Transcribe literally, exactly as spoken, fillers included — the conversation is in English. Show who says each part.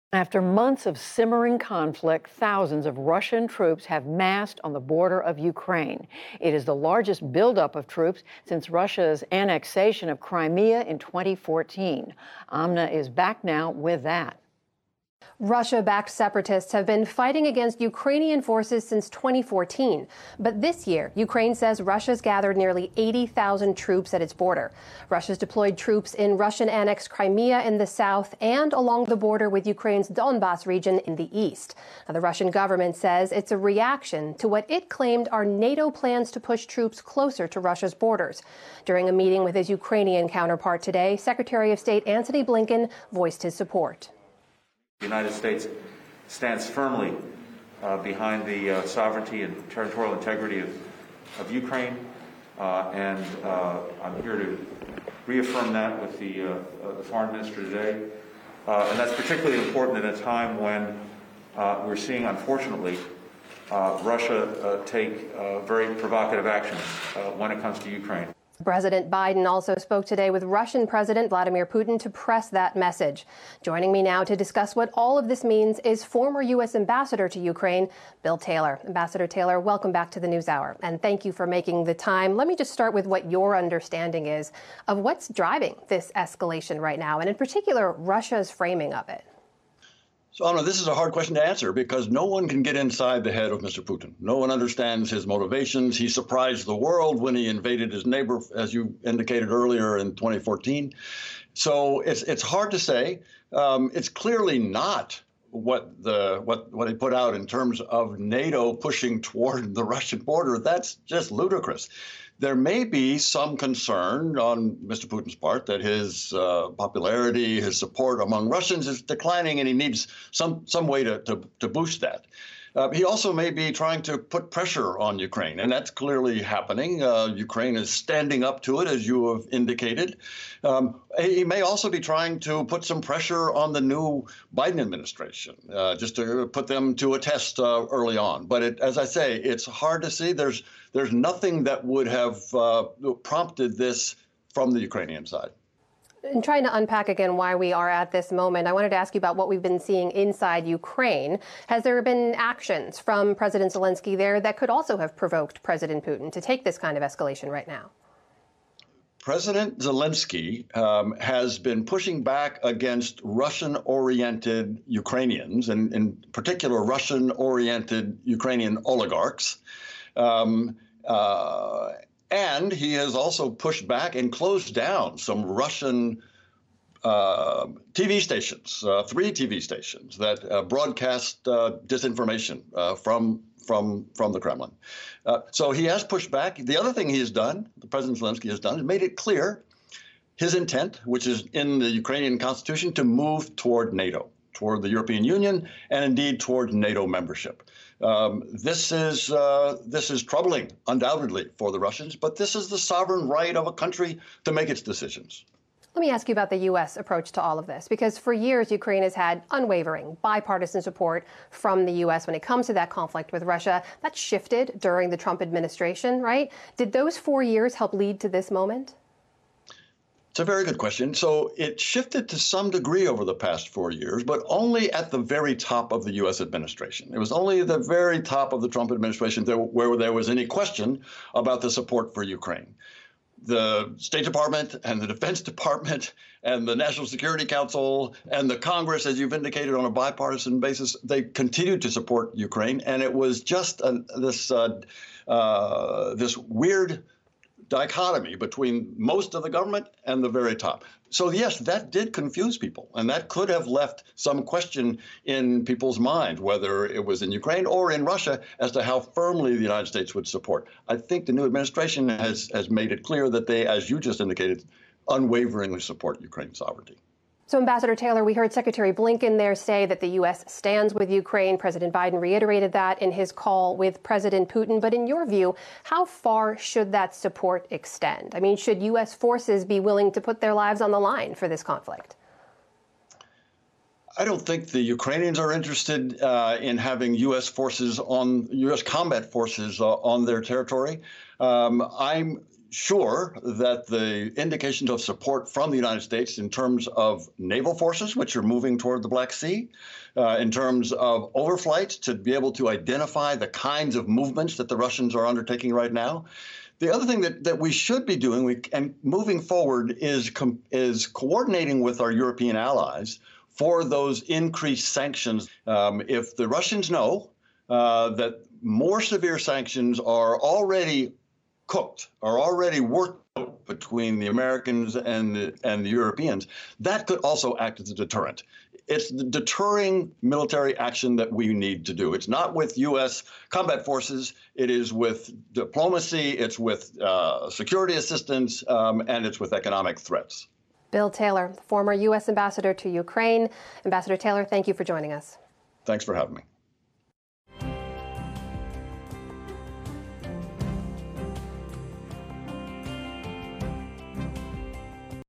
Speaker 1: After months of simmering conflict, thousands of Russian troops have massed on the border of Ukraine. It is the largest buildup of troops since Russia's annexation of Crimea in twenty fourteen. Amna is back now with that.
Speaker 2: Russia-backed separatists have been fighting against Ukrainian forces since twenty fourteen. But this year, Ukraine says Russia's gathered nearly eighty thousand troops at its border. Russia's deployed troops in Russian-annexed Crimea in the south and along the border with Ukraine's Donbas region in the east. Now, the Russian government says it's a reaction to what it claimed are NATO plans to push troops closer to Russia's borders. During a meeting with his Ukrainian counterpart today, Secretary of State Antony Blinken voiced his support.
Speaker 3: The United States stands firmly uh, behind the uh, sovereignty and territorial integrity of, of Ukraine, uh, and uh, I'm here to reaffirm that with the, uh, uh, the foreign minister today. Uh, and that's particularly important at a time when uh, we're seeing, unfortunately, uh, Russia uh, take uh, very provocative actions uh, when it comes to Ukraine.
Speaker 2: President Biden also spoke today with Russian President Vladimir Putin to press that message. Joining me now to discuss what all of this means is former U S Ambassador to Ukraine, Bill Taylor. Ambassador Taylor, welcome back to the NewsHour, and thank you for making the time. Let me just start with what your understanding is of what's driving this escalation right now, and in particular, Russia's framing of it.
Speaker 4: So, Anna, this is a hard question to answer because no one can get inside the head of Mister Putin. No one understands his motivations. He surprised the world when he invaded his neighbor, as you indicated earlier, in twenty fourteen. So it's it's hard to say. Um, it's clearly not what the what what he put out in terms of NATO pushing toward the Russian border. That's just ludicrous. There may be some concern on Mister Putin's part that his uh, popularity, his support among Russians is declining, and he needs some some way to to, to boost that. Uh, he also may be trying to put pressure on Ukraine, and that's clearly happening. Uh, Ukraine is standing up to it, as you have indicated. Um, he may also be trying to put some pressure on the new Biden administration, uh, just to put them to a test uh, early on. But it, as I say, it's hard to see. There's there's nothing that would have uh, prompted this from the Ukrainian side.
Speaker 2: In trying to unpack again why we are at this moment, I wanted to ask you about what we've been seeing inside Ukraine. Has there been actions from President Zelensky there that could also have provoked President Putin to take this kind of escalation right now?
Speaker 4: President Zelensky um, has been pushing back against Russian-oriented Ukrainians, and in particular Russian-oriented Ukrainian oligarchs. Um, uh, And he has also pushed back and closed down some Russian uh, T V stations, uh, three T V stations that uh, broadcast uh, disinformation uh, from from from the Kremlin. Uh, so he has pushed back. The other thing he has done, the President Zelensky has done, is made it clear his intent, which is in the Ukrainian constitution, to move toward NATO, toward the European Union, and indeed toward NATO membership. Um, this is uh, this is troubling, undoubtedly, for the Russians, but this is the sovereign right of a country to make its decisions.
Speaker 2: Let me ask you about the U S approach to all of this, because for years, Ukraine has had unwavering bipartisan support from the U S when it comes to that conflict with Russia. That shifted during the Trump administration, right? Did those four years help lead to this moment?
Speaker 4: It's a very good question. So it shifted to some degree over the past four years, but only at the very top of the U S administration. It was only the very top of the Trump administration there, where there was any question about the support for Ukraine. The State Department and the Defense Department and the National Security Council and the Congress, as you've indicated, on a bipartisan basis, they continued to support Ukraine. And it was just a, this uh, uh, this weird dichotomy between most of the government and the very top. So, yes, that did confuse people, and that could have left some question in people's mind, whether it was in Ukraine or in Russia, as to how firmly the United States would support. I think the new administration has, has made it clear that they, as you just indicated, unwaveringly support Ukraine's sovereignty.
Speaker 2: So, Ambassador Taylor, we heard Secretary Blinken there say that the U S stands with Ukraine. President Biden reiterated that in his call with President Putin. But in your view, how far should that support extend? I mean, should U S forces be willing to put their lives on the line for this conflict?
Speaker 4: I don't think the Ukrainians are interested uh, in having U S forces on U S combat forces uh, on their territory. Um, I'm sure that the indications of support from the United States in terms of naval forces, which are moving toward the Black Sea, uh, in terms of overflights to be able to identify the kinds of movements that the Russians are undertaking right now. The other thing that, that we should be doing we, and moving forward is, com, is coordinating with our European allies for those increased sanctions. Um, if the Russians know uh, that more severe sanctions are already cooked, are already worked out between the Americans and the, and the Europeans, that could also act as a deterrent. It's the deterring military action that we need to do. It's not with U S combat forces. It is with diplomacy. It's with uh, security assistance, um, and it's with economic threats.
Speaker 2: Bill Taylor, former U S ambassador to Ukraine. Ambassador Taylor, thank you for joining us.
Speaker 4: Thanks for having me.